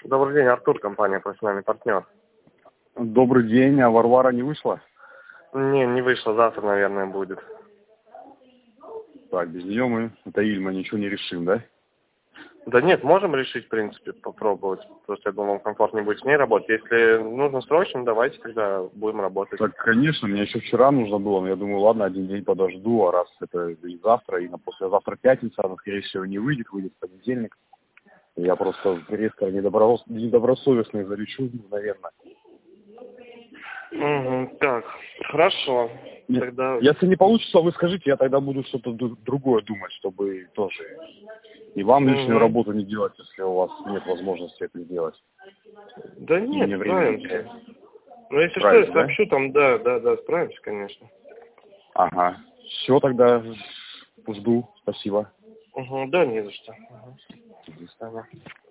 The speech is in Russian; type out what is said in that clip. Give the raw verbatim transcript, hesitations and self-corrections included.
Добрый день, Артур, компания «Профессиональный партнер». Добрый день, а Варвара не вышла? Не, не вышло, завтра, наверное, будет. Так, без нее мы, это Ильма, ничего не решим, да? Да нет, можем решить, в принципе, попробовать. Просто я думал, вам комфортнее будет с ней работать. Если нужно срочно, давайте тогда будем работать. Так, конечно, мне еще вчера нужно было, но я думаю, ладно, один день подожду, а раз это и завтра, и на послезавтра пятница, она, скорее всего, не выйдет, выйдет в понедельник. Я просто резко недобро... недобросовестный залечу, наверное. Угу, так, хорошо. Нет, Тогда... если не получится, вы скажите, я тогда буду что-то другое думать, чтобы тоже и вам лишнюю Угу. работу не делать, если у вас нет возможности это сделать. Да И нет, мне время не терять. справимся. Ну, если что, я Справитесь, да? сообщу там, да, да, да, справимся, конечно. Ага. Все, тогда жду. Спасибо. Угу, да, не за что. Угу. До свидания.